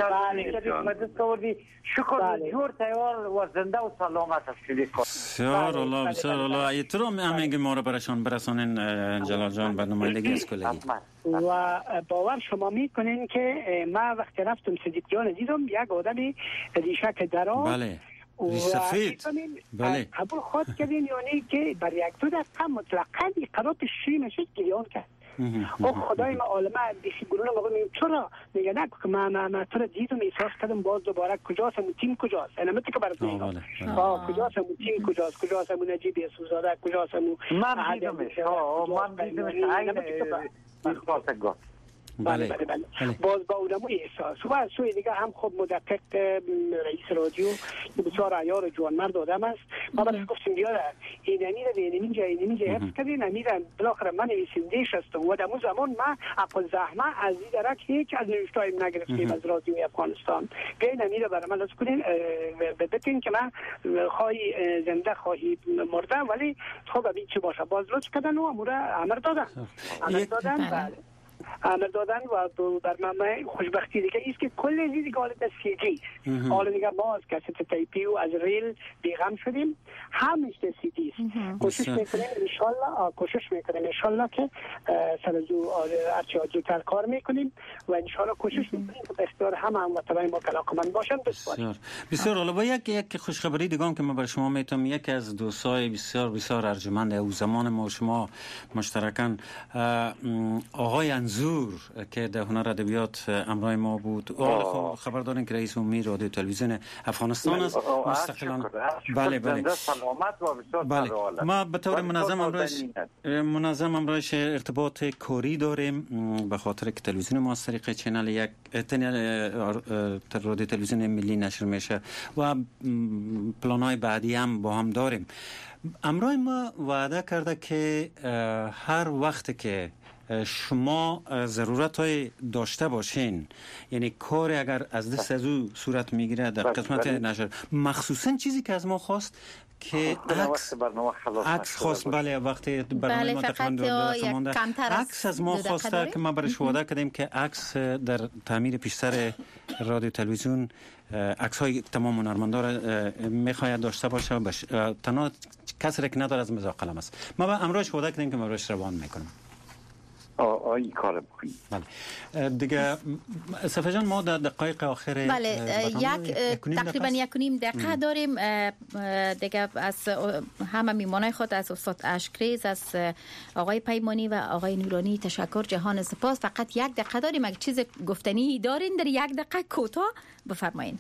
شکر جور تیار و زنده و سلامت هستید. بسیار الله بسیار الله ایترام همینگه ما را برشان برسانین جلال جان به نمایندگی از کلگی. و باور شما میکنین که ما وقتی رفتم صدیق جان دیدم یک آدمی ریشک درام بله ریش سفید بله قبول خود کردین یعنی که بر یک دو دقیقه مطلقا این قرار پیشی نشد گریان کرد. او خدای ما عالمه دیشی گروه ما بگیم چرا میگه نه که من من تو رو دیدم احساس کردم باز دوباره کجاست همون تیم کجاست انا مت که برات میگم ها کجاست همون تیم کجاست کجاست همون نجیب سوزاده کجاست همون من دیدمش ها من دیدمش عین خاطر بله بله بله باز با اونمو احساس و سوی دیگه هم خود مدقق رئیس رادیو بسیار عیار جوانمرد آدم است. ما برش گفتیم بیاره این امیر به این اینجا این اینجا حفظ کردین امیر بالاخره من نویسنده‌اش هستم و در اون زمان ما اقل زحمه از این درک هیچ از نوشته‌ایم نگرفتیم از رادیوی افغانستان. بیاین امیر برای من لطف کنین ببینین که من خواهی زنده خواهی مرده ولی خب ببین چی باشه. باز لطف کردن و امور امر دادن امر دادن بله امر دادن و برنامه خوشبختی دیگه ایست که کل دیگه حالت سیدی حالا دیگه باز کست تایپی و از ریل بیغم شدیم همش سیدی است. کوشش میکنیم انشالله کوشش میکنیم انشالله که سر زو ارچه زودتر کار میکنیم و انشالله کوشش میکنیم که به اختیار همه هموطنان ما علاقه‌مند باشن. بسیار بسیار حالا با یک یک خوشخبری دیگه که من برای شما میتونم یکی از دوستای بسیار بسیار ارجمند او زمان ما و شما مشترکاً آقای انزور که در هنر ادبیات امرای ما بود و خبر دارین که رئیس عمومی رادیو تلویزیون افغانستان است مستقلاً. بله بله سلامت و بسیار بله ما به طور منظم امروز منظم امروز ارتباط کاری داریم به خاطر که تلویزیون ما از طریق چنل یک رادیو تلویزیون ملی نشر میشه و پلان‌های بعدی هم با هم داریم. امروز ما وعده کرده که هر وقت که شما ضرورت های داشته باشین یعنی کار اگر از دست از او صورت میگیره در قسمت نشر مخصوصا چیزی که از ما خواست که عکس عکس خواست بله وقتی برنامه ما تقریبا عکس از ما خواسته که ما برش وعده کردیم که عکس در تعمیر پیشتر رادیو تلویزیون عکس های تمام هنرمندا را میخواید داشته باشه باش. تنها کسی که نداره از مزاق قلم است. ما امروز وعده کردیم که ما روش روان میکنیم. آه این کار بکنیم. بله دیگه صفحه جان ما در دقایق آخر بله یک تقریبا یک و نیم دقیقه داریم دیگه. از همه میمانای خود از استاد اشکریز از آقای پیمانی و آقای نورانی تشکر جهان سپاس. فقط یک دقیقه داریم اگه چیز گفتنی دارین در یک دقیقه کوتاه بفرمایین.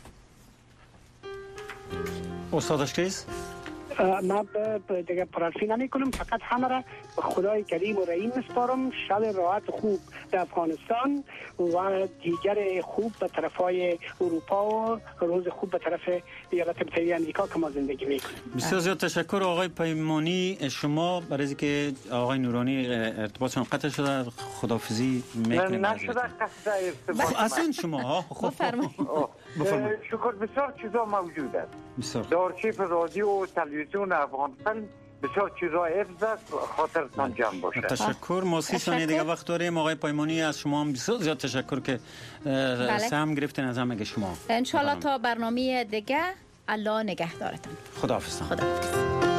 استاد اشکریز ما دیگه پرارفی نمی کنم فقط همه را به خدای کریم و رحیم میسپارم. شب راحت خوب در افغانستان و دیگر خوب به طرفای اروپا و روز خوب به طرف ایالات متحده آمریکا که ما زندگی میکنیم. بسیار زیاد تشکر آقای پیمانی. شما برای اینکه آقای نورانی ارتباطشون قطع شده خداحافظی میکنیم. نه نشده قطع ارتباط اصلا شما ها بفرمایید. شکر بسیار چیزا موجود است. بسیار در آرشیو رادیو و تلویزیون افغانستان بسیار چیزا حفظ است خاطرتان جمع باشه. تشکر. ما سی ثانیه دیگه وقت داریم. آقای پیمانی از شما هم بسیار زیاد تشکر که سهم گرفتین از همه شما. ان شاء الله تا برنامه دیگه الله نگهدارتان. خداحافظ. خداحافظ.